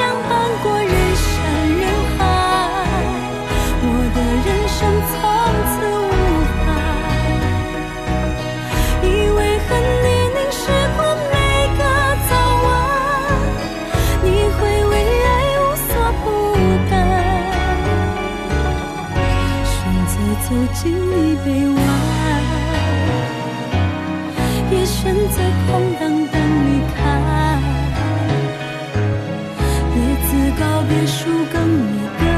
相伴过人山人海，我的人生从此无憾。以为和你凝视过每个早晚，你会为爱无所不担，选择走进你臂弯，也选择空荡荡离开。叶子告别树，更你的